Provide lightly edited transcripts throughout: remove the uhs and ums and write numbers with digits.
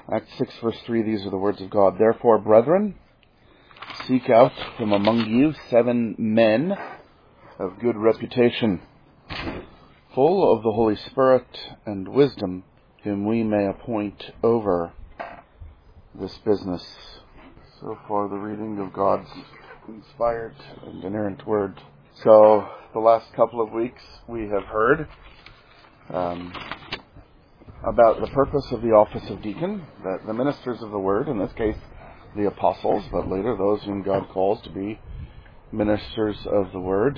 Acts 6 verse 3, these are the words of God. Therefore, brethren, seek out from among you 7 men of good reputation, full of the Holy Spirit and wisdom, whom we may appoint over this business. So far, the reading of God's inspired and inerrant word. So, the last couple of weeks we have heard about the purpose of the office of deacon, that the ministers of the word, in this case the apostles, but later those whom God calls to be ministers of the word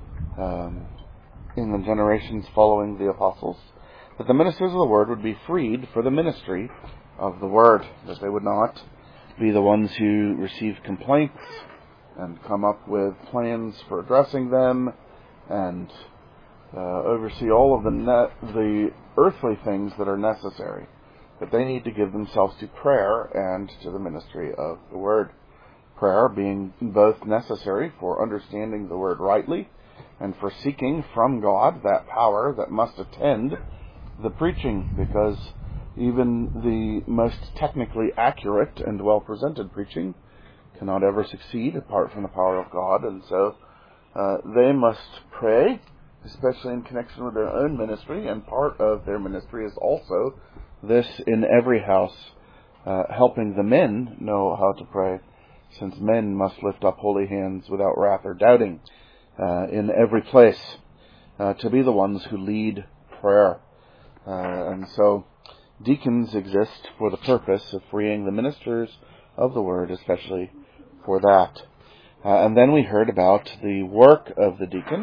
in the generations following the apostles, that the ministers of the word would be freed for the ministry of the word, that they would not be the ones who receive complaints and come up with plans for addressing them and oversee all of the earthly things that are necessary, but they need to give themselves to prayer and to the ministry of the word. Prayer being both necessary for understanding the word rightly and for seeking from God that power that must attend the preaching, because even the most technically accurate and well-presented preaching cannot ever succeed apart from the power of God, and so they must pray, especially in connection with their own ministry, and part of their ministry is also this in every house, helping the men know how to pray, since men must lift up holy hands without wrath or doubting in every place, to be the ones who lead prayer. And so deacons exist for the purpose of freeing the ministers of the word, especially for that. And then we heard about the work of the deacon,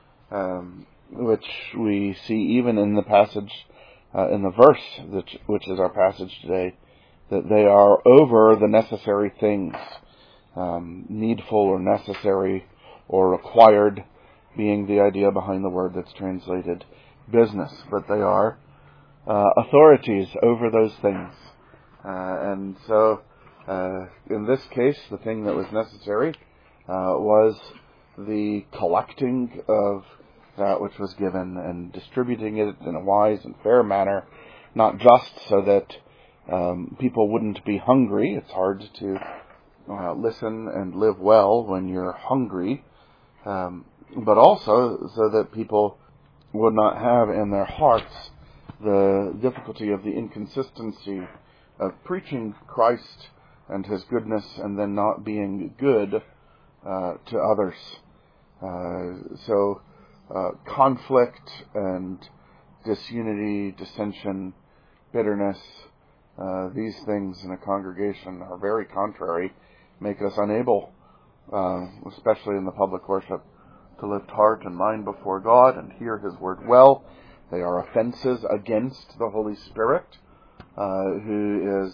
which we see even in the passage, in the verse, which is our passage today, that they are over the necessary things, needful or necessary or required being the idea behind the word that's translated business, but they are authorities over those things. And so, in this case, the thing that was necessary was the collecting of that which was given and distributing it in a wise and fair manner, not just so that people wouldn't be hungry. It's hard to listen and live well when you're hungry, but also so that people would not have in their hearts the difficulty of the inconsistency of preaching Christ and His goodness and then not being good to others. So conflict and disunity, dissension, bitterness, these things in a congregation are very contrary, make us unable, especially in the public worship, to lift heart and mind before God and hear His word well. They are offenses against the Holy Spirit, who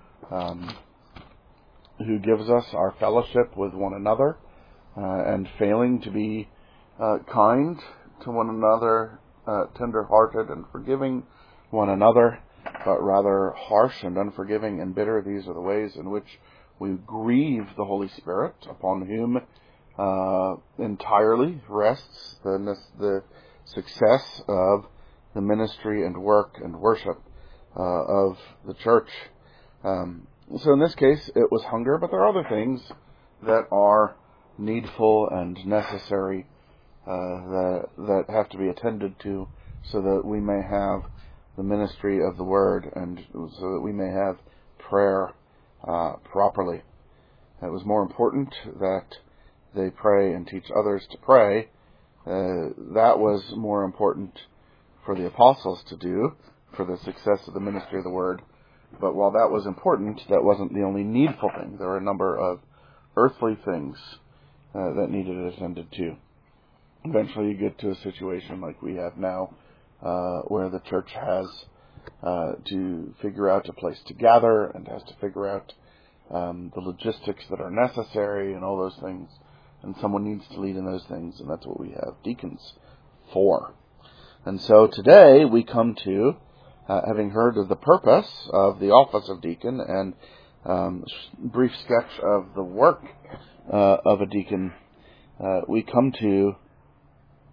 gives us our fellowship with one another, and failing to be kind to one another, tender-hearted and forgiving one another, but rather harsh and unforgiving and bitter. These are the ways in which we grieve the Holy Spirit, upon whom entirely rests the success of the ministry and work and worship of the church. So in this case, it was hunger, but there are other things that are needful and necessary that have to be attended to, so that we may have the ministry of the word and so that we may have prayer properly. It was more important that they pray and teach others to pray. That was more important for the apostles to do for the success of the ministry of the word. But while that was important, that wasn't the only needful thing. There were a number of earthly things that needed attended to. Eventually you get to a situation like we have now, where the church has to figure out a place to gather and has to figure out the logistics that are necessary and all those things. And someone needs to lead in those things, and that's what we have deacons for. And so today we come to, having heard of the purpose of the office of deacon and brief sketch of the work of a deacon, we come to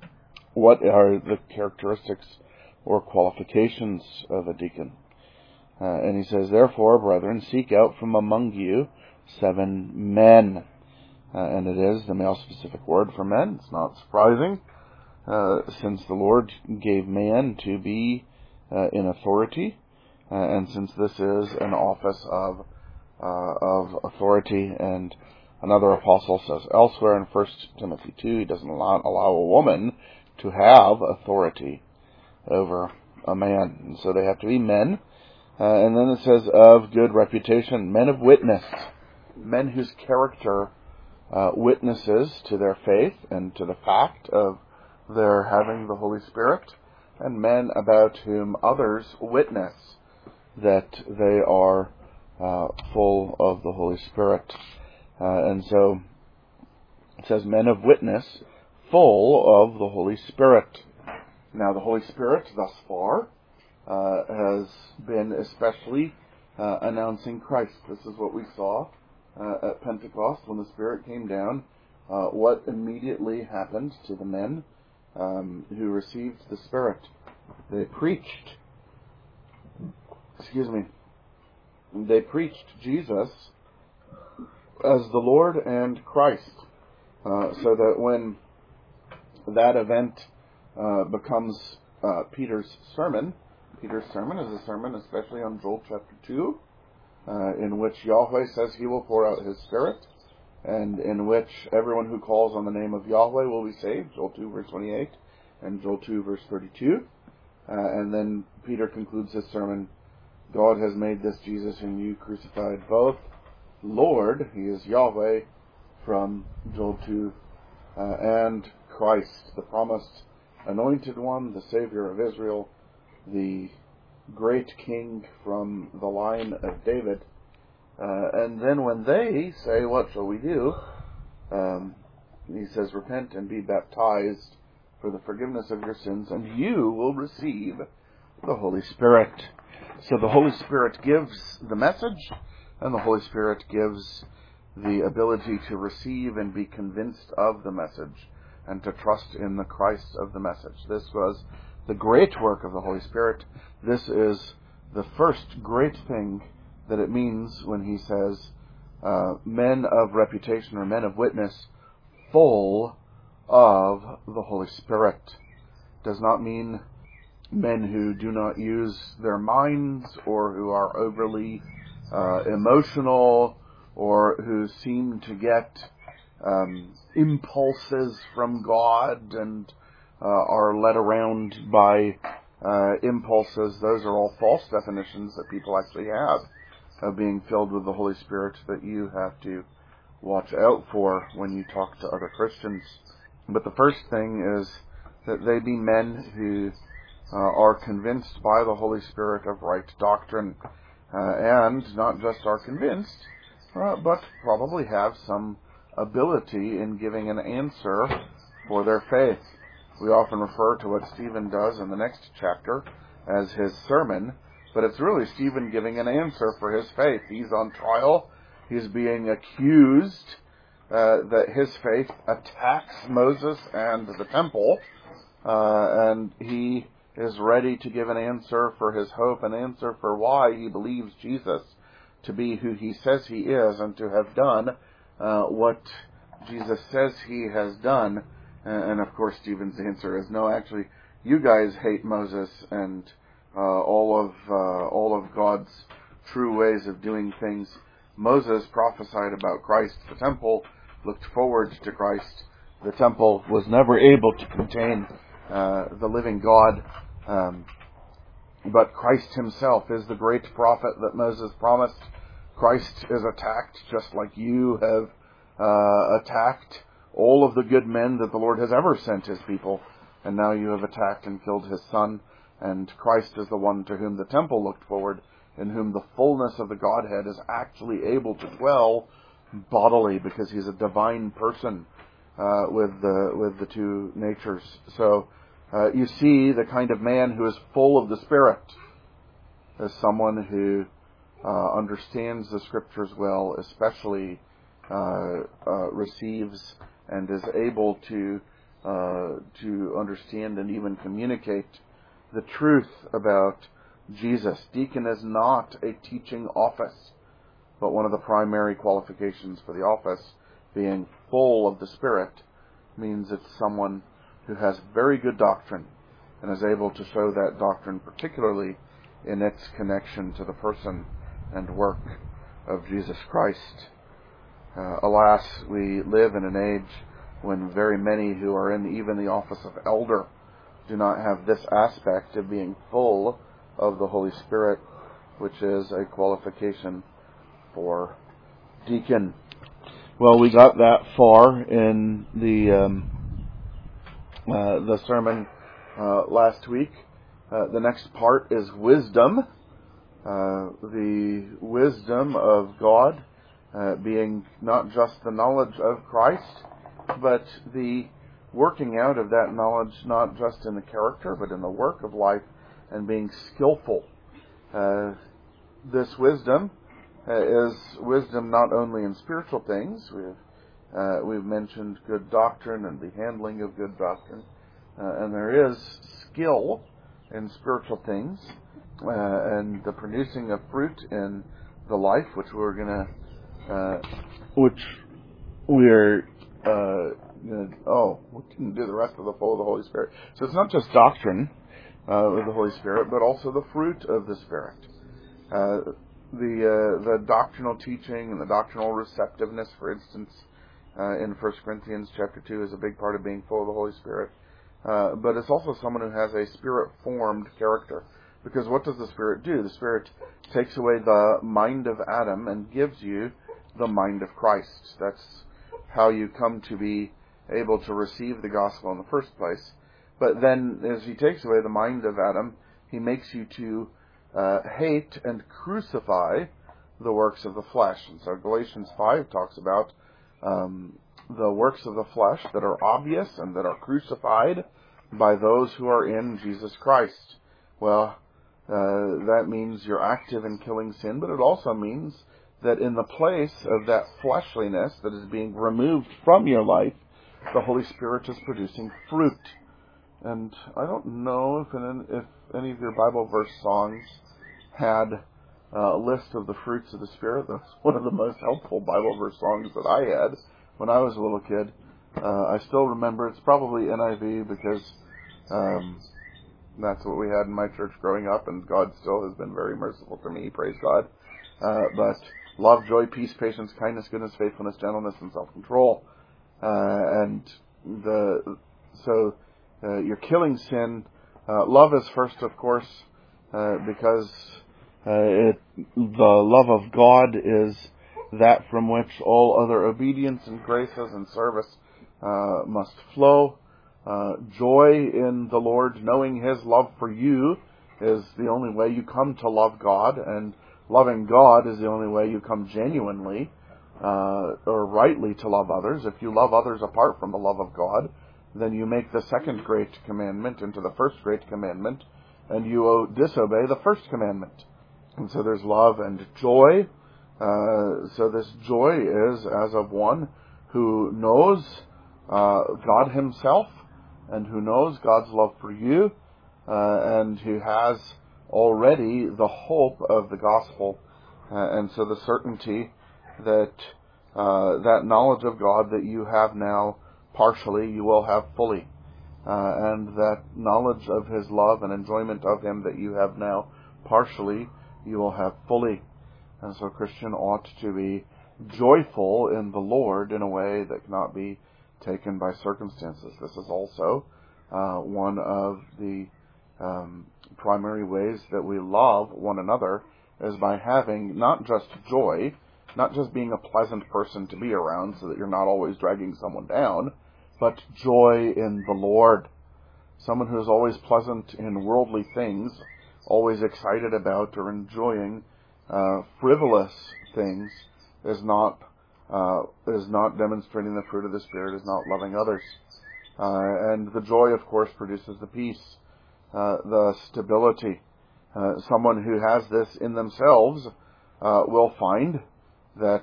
what are the characteristics or qualifications of a deacon. And he says, therefore, brethren, seek out from among you 7 men. And it is the male-specific word for men. It's not surprising, since the Lord gave man to be in authority, and since this is an office of authority. And another apostle says elsewhere in 1 Timothy 2, he doesn't allow a woman to have authority over a man. And so they have to be men. And then it says of good reputation, men of witness, men whose character witnesses to their faith and to the fact of their having the Holy Spirit, and men about whom others witness that they are full of the Holy Spirit. And so it says men of witness, full of the Holy Spirit. Now the Holy Spirit thus far has been especially announcing Christ. This is what we saw at Pentecost when the Spirit came down. What immediately happened to the men who received the Spirit? They preached. They preached Jesus as the Lord and Christ. So that when that event becomes Peter's sermon is a sermon especially on Joel chapter 2, in which Yahweh says he will pour out his Spirit, and in which everyone who calls on the name of Yahweh will be saved, Joel 2 verse 28 and Joel 2 verse 32. And then Peter concludes his sermon, God has made this Jesus whom you crucified both Lord, he is Yahweh, from Joel 2, and Christ, the promised anointed one, the Savior of Israel, the great King from the line of David. And then when they say, what shall we do? He says, repent and be baptized for the forgiveness of your sins, and you will receive the Holy Spirit. So the Holy Spirit gives the message, and the Holy Spirit gives the ability to receive and be convinced of the message, and to trust in the Christ of the message. This was the great work of the Holy Spirit. This is the first great thing that it means when he says, men of reputation or men of witness, full of the Holy Spirit. Does not mean men who do not use their minds, or who are overly emotional, or who seem to get impulses from God and are led around by impulses. Those are all false definitions that people actually have of being filled with the Holy Spirit that you have to watch out for when you talk to other Christians. But the first thing is that they be men who are convinced by the Holy Spirit of right doctrine, and not just are convinced, but probably have some ability in giving an answer for their faith. We often refer to what Stephen does in the next chapter as his sermon, but it's really Stephen giving an answer for his faith. He's on trial. He's being accused that his faith attacks Moses and the temple, and he is ready to give an answer for his hope, an answer for why he believes Jesus to be who he says he is, and to have done what Jesus says he has done. And of course Stephen's answer is, no, actually, you guys hate Moses and all of God's true ways of doing things. Moses prophesied about Christ. The temple looked forward to Christ. The temple was never able to contain the living God. But Christ himself is the great prophet that Moses promised. Christ is attacked just like you have attacked all of the good men that the Lord has ever sent his people. And now you have attacked and killed his son. And Christ is the one to whom the temple looked forward, in whom the fullness of the Godhead is actually able to dwell bodily, because he's a divine person with the two natures. So you see the kind of man who is full of the Spirit as someone who understands the Scriptures well, especially receives and is able to understand and even communicate the truth about Jesus. Deacon is not a teaching office, but one of the primary qualifications for the office, being full of the Spirit, means it's someone who has very good doctrine and is able to show that doctrine particularly in its connection to the person and work of Jesus Christ. Alas, we live in an age when very many who are in even the office of elder do not have this aspect of being full of the Holy Spirit, which is a qualification for deacon. Well, we got that far in the sermon last week. The next part is wisdom. The wisdom of God being not just the knowledge of Christ, but the working out of that knowledge not just in the character, but in the work of life, and being skillful. This wisdom is wisdom not only in spiritual things. We've mentioned good doctrine and the handling of good doctrine, and there is skill in spiritual things, and the producing of fruit in the life, which we didn't do the rest of the full of the Holy Spirit. So it's not just doctrine of the Holy Spirit, but also the fruit of the Spirit. The doctrinal teaching and the doctrinal receptiveness, for instance, in 1 Corinthians chapter 2 is a big part of being full of the Holy Spirit. But it's also someone who has a Spirit-formed character. Because what does the Spirit do? The Spirit takes away the mind of Adam and gives you the mind of Christ. That's how you come to be able to receive the gospel in the first place. But then, as he takes away the mind of Adam, he makes you to hate and crucify the works of the flesh. And so Galatians 5 talks about the works of the flesh that are obvious and that are crucified by those who are in Jesus Christ. Well, that means you're active in killing sin, but it also means that in the place of that fleshliness that is being removed from your life, the Holy Spirit is producing fruit. And I don't know if any of your Bible verse songs had a list of the fruits of the Spirit. That's one of the most helpful Bible verse songs that I had when I was a little kid. I still remember, it's probably NIV because that's what we had in my church growing up, and God still has been very merciful to me, praise God. But love, joy, peace, patience, kindness, goodness, faithfulness, gentleness, and self-control. You're killing sin. Love is first, of course, because the love of God is that from which all other obedience and graces and service must flow. Joy in the Lord, knowing His love for you, is the only way you come to love God, and loving God is the only way you come genuinely or rightly to love others. If you love others apart from the love of God, then you make the second great commandment into the first great commandment, and you disobey the first commandment. And so there's love and joy. So this joy is as of one who knows God Himself, and who knows God's love for you, and who has already the hope of the gospel, and so the certainty that that knowledge of God that you have now partially, you will have fully, and that knowledge of His love and enjoyment of Him that you have now partially, you will have fully. And so a Christian ought to be joyful in the Lord in a way that cannot be taken by circumstances. This is also one of the primary ways that we love one another, is by having not just joy, not just being a pleasant person to be around so that you're not always dragging someone down, but joy in the Lord. Someone who is always pleasant in worldly things, always excited about or enjoying frivolous things, is not demonstrating the fruit of the Spirit, is not loving others. And the joy, of course, produces the peace, the stability. Someone who has this in themselves will find that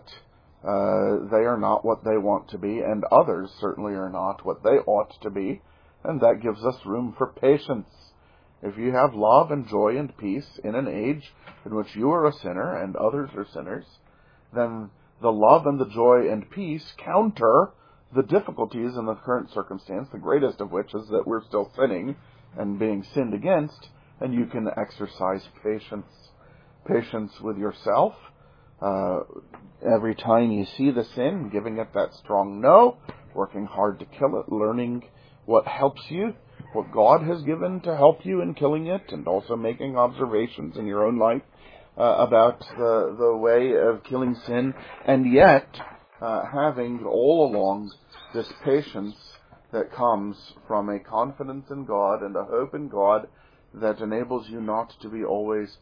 they are not what they want to be, and others certainly are not what they ought to be, and that gives us room for patience. If you have love and joy and peace in an age in which you are a sinner and others are sinners, then the love and the joy and peace counter the difficulties in the current circumstance, the greatest of which is that we're still sinning and being sinned against, and you can exercise patience. Patience with yourself. Every time you see the sin, giving it that strong no, working hard to kill it, learning what helps you, what God has given to help you in killing it, and also making observations in your own life about the way of killing sin, and yet having all along this patience that comes from a confidence in God and a hope in God that enables you not to be always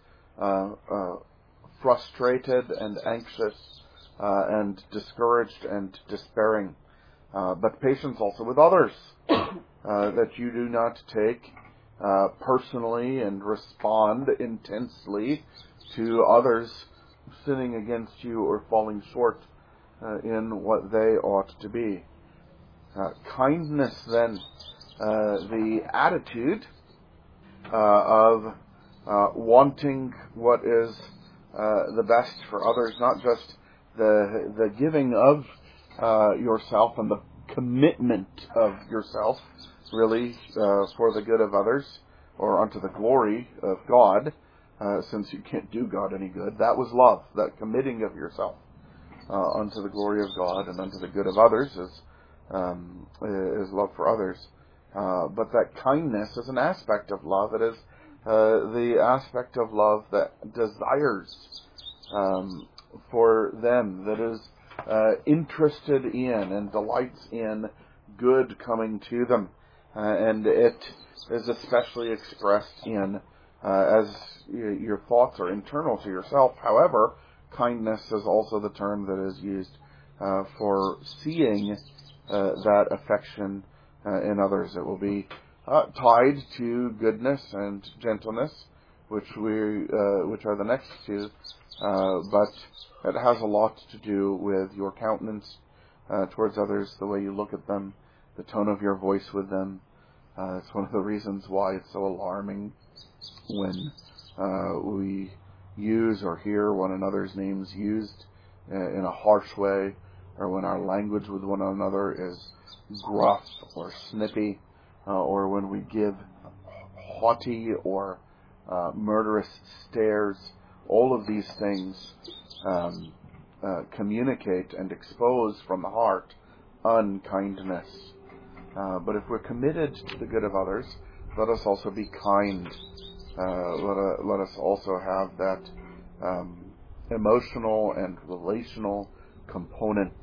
frustrated and anxious and discouraged and despairing. But patience also with others, that you do not take personally and respond intensely to others sinning against you or falling short in what they ought to be. Kindness, then, the attitude of wanting what is the best for others, not just the giving of yourself and the commitment of yourself, really, for the good of others or unto the glory of God, since you can't do God any good. That was love, that committing of yourself unto the glory of God and unto the good of others is love for others. But that kindness is an aspect of love. It is the aspect of love that desires for them, that is interested in and delights in good coming to them. And it is especially expressed in as your thoughts are internal to yourself. However, kindness is also the term that is used for seeing that affection in others. It will be tied to goodness and gentleness, which are the next two, but it has a lot to do with your countenance towards others, the way you look at them, the tone of your voice with them. It's one of the reasons why it's so alarming when we use or hear one another's names used in a harsh way, or when our language with one another is gruff or snippy, or when we give haughty or murderous stares. All of these things communicate and expose from the heart unkindness. But if we're committed to the good of others, let us also be kind. Let us also have that emotional and relational component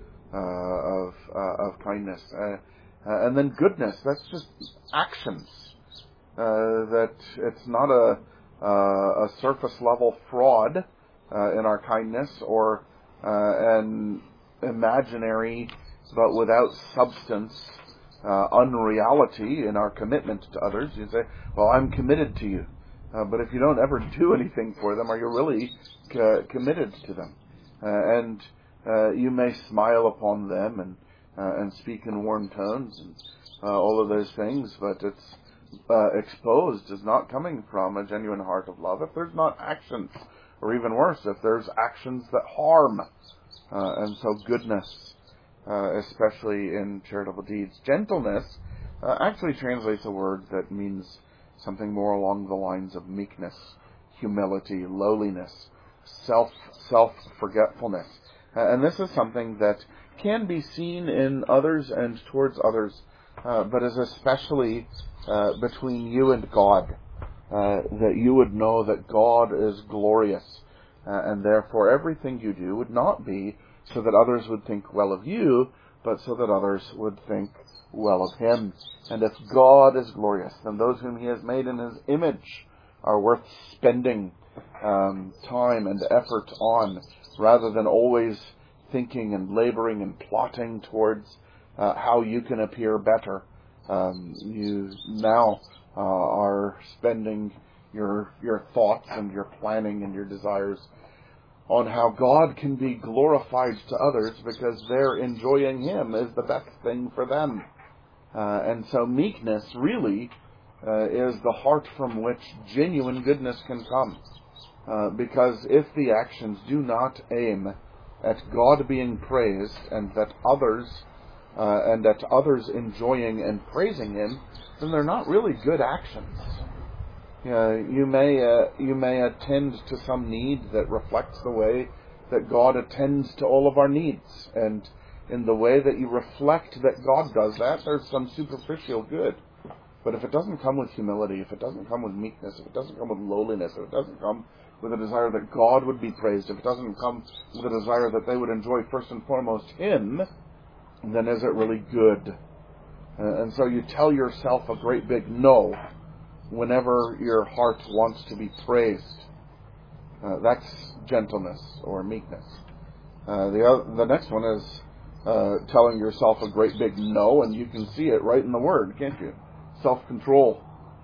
of kindness. And then goodness, that's just actions. That it's not a surface level fraud in our kindness, or an imaginary but without substance unreality in our commitment to others. You say, well, I'm committed to you. But if you don't ever do anything for them, are you really committed to them? And you may smile upon them and speak in warm tones and all of those things, but it's exposed as not coming from a genuine heart of love if there's not actions, or even worse, if there's actions that harm. And so goodness, especially in charitable deeds. Gentleness actually translates a word that means something more along the lines of meekness, humility, lowliness, self-forgetfulness. And this is something that can be seen in others and towards others, but is especially between you and God, that you would know that God is glorious, and therefore everything you do would not be so that others would think well of you, but so that others would think well of Him. And if God is glorious, then those whom He has made in His image are worth spending time and effort on, rather than always thinking and laboring and plotting towards how you can appear better. You now are spending your thoughts and your planning and your desires on how God can be glorified to others, because their enjoying Him is the best thing for them. And so meekness really is the heart from which genuine goodness can come. Because if the actions do not aim at God being praised and at others enjoying and praising Him, then they're not really good actions. You may attend to some need that reflects the way that God attends to all of our needs, and in the way that you reflect that God does that, there's some superficial good. But if it doesn't come with humility, if it doesn't come with meekness, if it doesn't come with lowliness, if it doesn't come with a desire that God would be praised, if it doesn't come with a desire that they would enjoy first and foremost Him, then is it really good? And so you tell yourself a great big no whenever your heart wants to be praised. That's gentleness or meekness. The next one is telling yourself a great big no, and you can see it right in the Word, can't you? Self-control.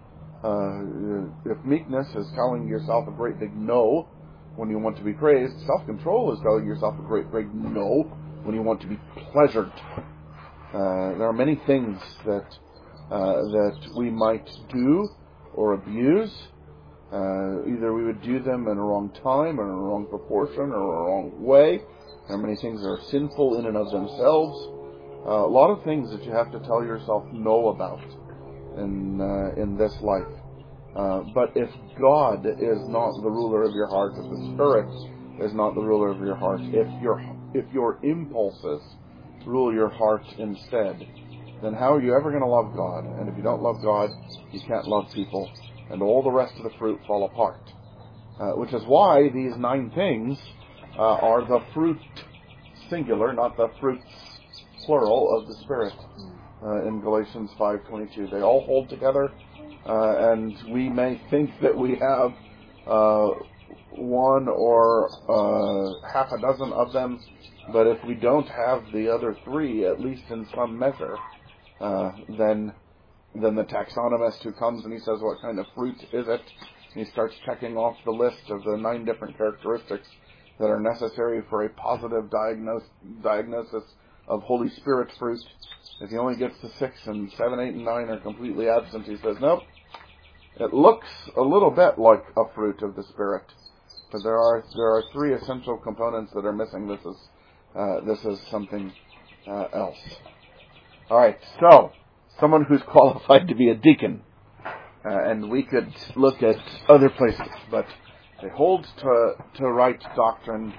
If meekness is telling yourself a great big no when you want to be praised, self-control is telling yourself a great big no when you want to be pleasured. There are many things that we might do or abuse. Either we would do them in a wrong time, or in a wrong proportion, or a wrong way. There are many things that are sinful in and of themselves. A lot of things that you have to tell yourself no about in this life. But if God is not the ruler of your heart, if the Spirit is not the ruler of your heart, if your impulses rule your heart instead, then how are you ever going to love God? And if you don't love God, you can't love people, and all the rest of the fruit fall apart. Which is why these 9 things are the fruit singular, not the fruits plural of the Spirit. In Galatians 5:22, they all hold together, and we may think that we have one or half a dozen of them, but if we don't have the other 3, at least in some measure, then the taxonomist who comes and he says, what kind of fruit is it? And he starts checking off the list of the 9 different characteristics that are necessary for a positive diagnosis of Holy Spirit fruit. If he only gets to 6 and 7, 8, and 9 are completely absent, he says, nope. It looks a little bit like a fruit of the Spirit, but there are 3 essential components that are missing. This is something else. All right, so someone who's qualified to be a deacon, and we could look at other places, but they hold to right doctrine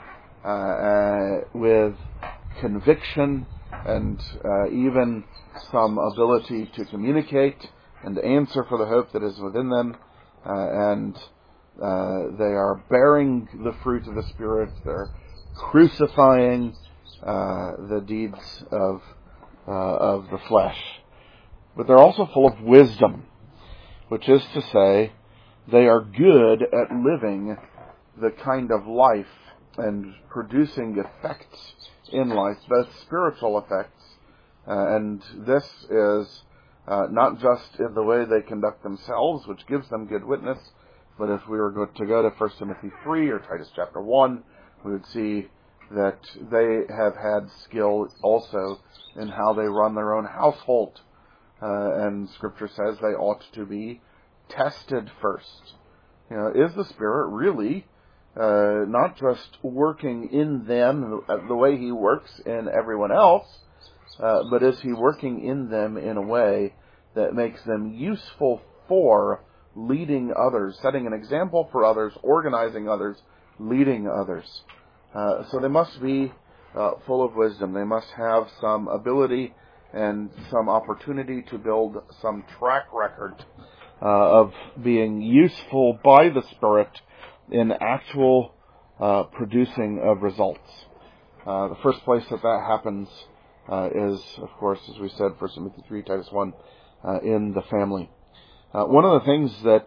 with conviction and even some ability to communicate and answer for the hope that is within them, and they are bearing the fruit of the Spirit. They're crucifying the deeds of the flesh, but they're also full of wisdom, which is to say, they are good at living the kind of life and producing effects in life, both spiritual effects, and this is not just in the way they conduct themselves, which gives them good witness, but if we were to go to 1 Timothy 3 or Titus chapter 1, we would see that they have had skill also in how they run their own household. And Scripture says they ought to be tested first. Is the Spirit really not just working in them the way He works in everyone else, but is He working in them in a way that makes them useful for leading others, setting an example for others, organizing others, leading others? So they must be full of wisdom. They must have some ability and some opportunity to build some track record of being useful by the Spirit in actual producing of results. The first place that happens is, of course, as we said, 1 Timothy 3, Titus 1, in the family. One of the things that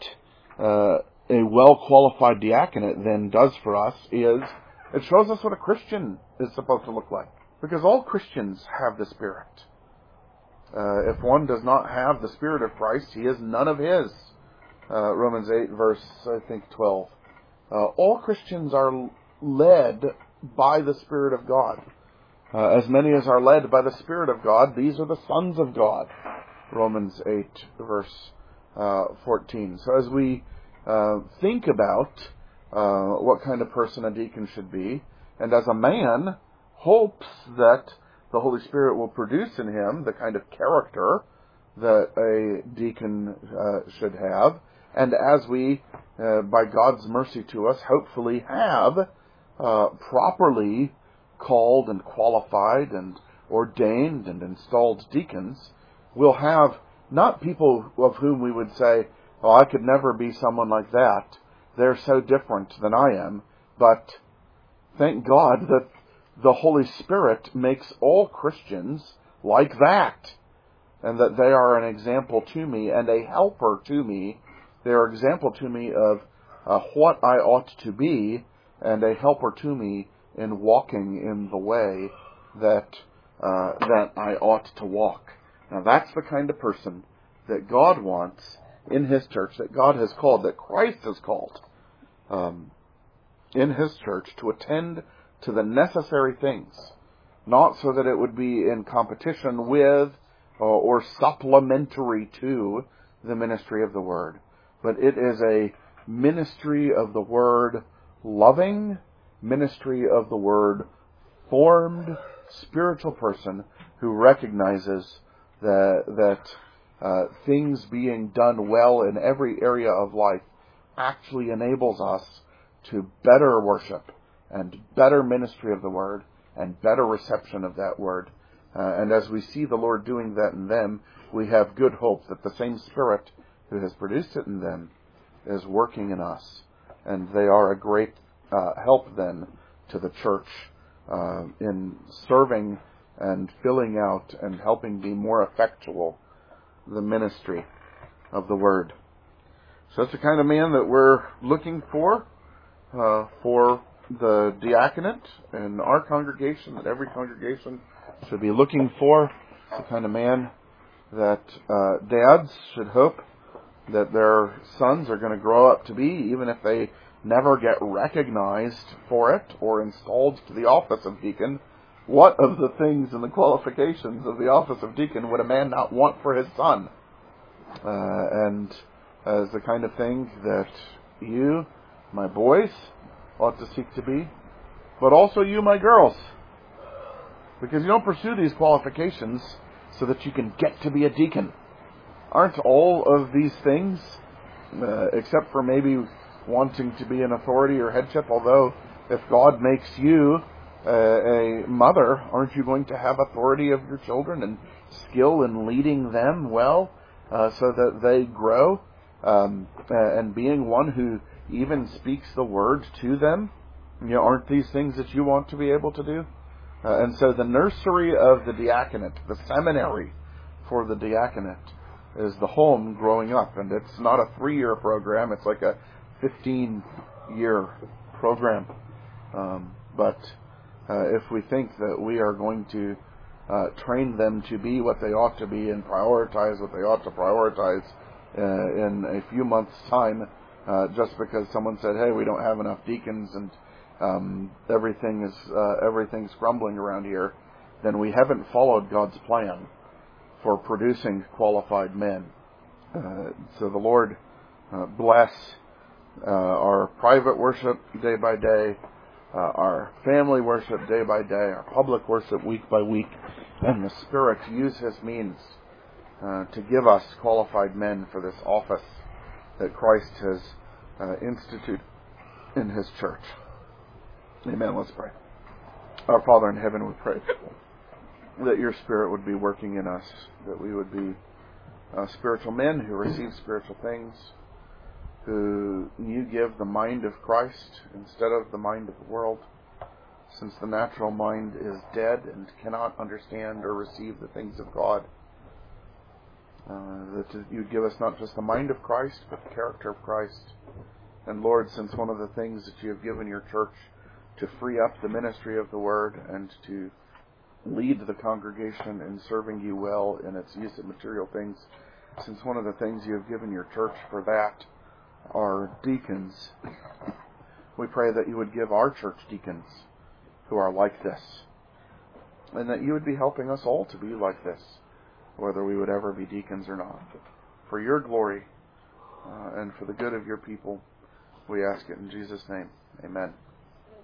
a well-qualified diaconate then does for us is it shows us what a Christian is supposed to look like. Because all Christians have the Spirit. If one does not have the Spirit of Christ, he is none of His. Romans 8, verse, 12. All Christians are led by the Spirit of God. As many as are led by the Spirit of God, these are the sons of God. Romans 8, verse 14. So as we think about what kind of person a deacon should be, and as a man hopes that the Holy Spirit will produce in him the kind of character that a deacon should have, and as we, by God's mercy to us, hopefully have properly called and qualified and ordained and installed deacons, we'll have not people of whom we would say, oh, I could never be someone like that. They're so different than I am. But thank God that the Holy Spirit makes all Christians like that, and that they are an example to me and a helper to me. They are an example to me of what I ought to be, and a helper to me in walking in the way that I ought to walk. Now that's the kind of person that God wants in His church, that God has called, that Christ has called in His church to attend to the necessary things, not so that it would be in competition with or supplementary to the ministry of the Word, but it is a ministry of the Word loving, ministry of the Word formed, spiritual person who recognizes that things being done well in every area of life actually enables us to better worship and better ministry of the Word and better reception of that Word. And as we see the Lord doing that in them, we have good hope that the same Spirit who has produced it in them is working in us. And they are a great help then to the church in serving and filling out and helping be more effectual the ministry of the Word. So that's the kind of man that we're looking for the diaconate in our congregation, that every congregation should be looking for. It's the kind of man that dads should hope that their sons are going to grow up to be, even if they never get recognized for it or installed to the office of deacon. What of the things and the qualifications of the office of deacon would a man not want for his son? And as the kind of thing that you, my boys, ought to seek to be, but also you, my girls. Because you don't pursue these qualifications so that you can get to be a deacon. Aren't all of these things, except for maybe wanting to be an authority or headship, although if God makes you a mother, aren't you going to have authority of your children and skill in leading them well so that they grow? And being one who even speaks the word to them, aren't these things that you want to be able to do? And so the nursery of the diaconate, the seminary for the diaconate, is the home growing up. And it's not a 3-year program, it's like a 15-year program. But if we think that we are going to train them to be what they ought to be and prioritize what they ought to prioritize in a few months' time, just because someone said, hey, we don't have enough deacons and everything's crumbling around here, then we haven't followed God's plan for producing qualified men. So the Lord bless our private worship day by day, our family worship day by day, our public worship week by week, and the Spirit use His means to give us qualified men for this office that Christ has instituted in His church. Amen. Let's pray. Our Father in heaven, we pray that your Spirit would be working in us, that we would be spiritual men who receive spiritual things, who you give the mind of Christ instead of the mind of the world, since the natural mind is dead and cannot understand or receive the things of God. That you give us not just the mind of Christ, but the character of Christ. And Lord, since one of the things that you have given your church to free up the ministry of the Word and to lead the congregation in serving you well in its use of material things, since one of the things you have given your church for that are deacons, we pray that you would give our church deacons who are like this, and that you would be helping us all to be like this, whether we would ever be deacons or not. For your glory and for the good of your people. We ask it in Jesus' name. Amen.